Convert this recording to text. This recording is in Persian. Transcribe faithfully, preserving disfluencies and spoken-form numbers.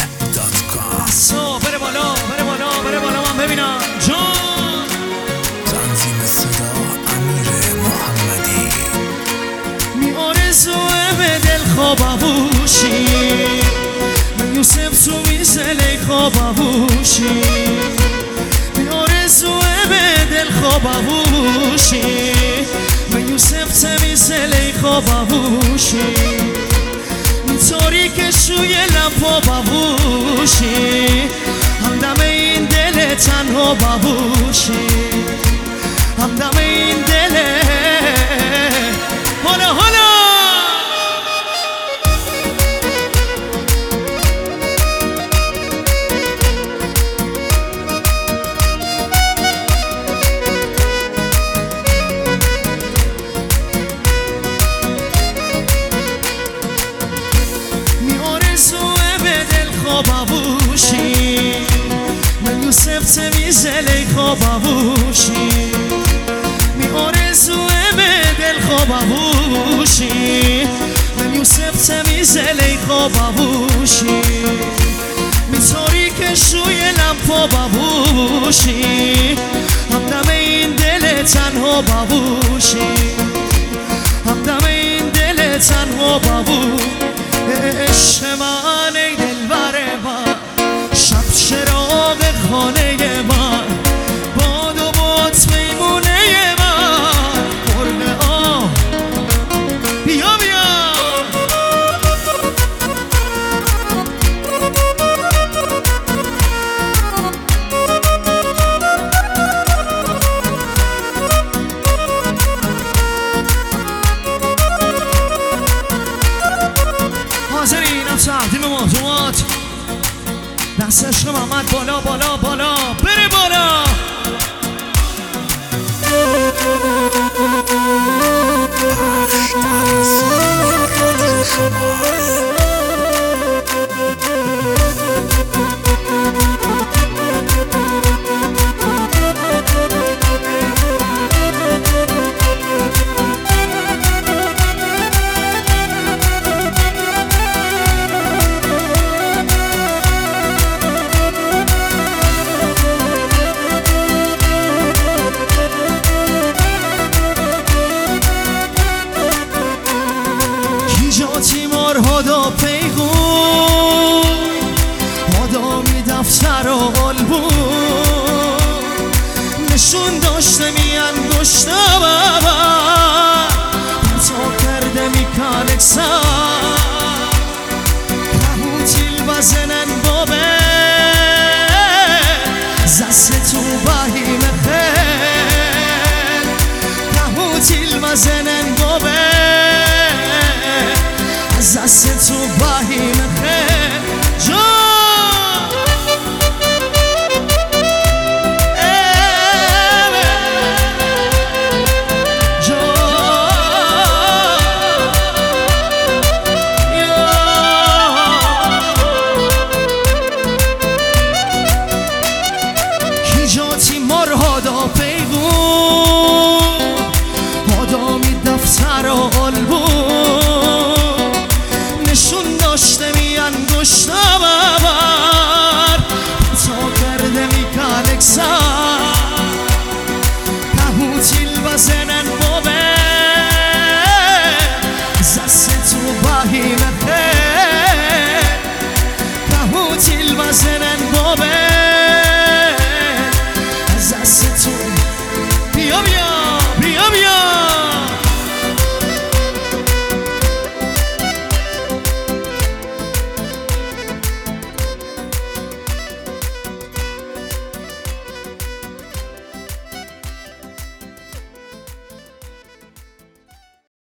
دات کام. سو بره بالا بره بالا بره بالا من ببینم جان. تنظیم صدا امیر محمدی. می آرزوه به دل خوابوشی، من یوسف تو میزلی خوابوشی. می آرزوه به دل خوابوشی، من یوسف تو میزلی خوابوشی. میطوری که شوی لپا ببوشی، همدم این دل تنها ببوشی، همدم این دل. حالا حالا خوابوشی، من یوسف تمیزلی خوابوشی. می آرزوه به دل خوابوشی، من یوسف تمیزلی خوابوشی. میطوری که شوی لپا ببوشی، همدم این دل تنها ببوشی، همدم این دل تنها ببوشی. عشق من ای دلبر من، شب چراغ خانه من، باد و باد میمونه من. مرغ آه بیا بیا حاضرین هم تقدیم موضوعات. دست عشق محمد بالا بالا بالا بره بالا. پخش در رسانه رادیو شمال. هدا پیغون هدا می دفتر و البون، نشون داشته می انگشتر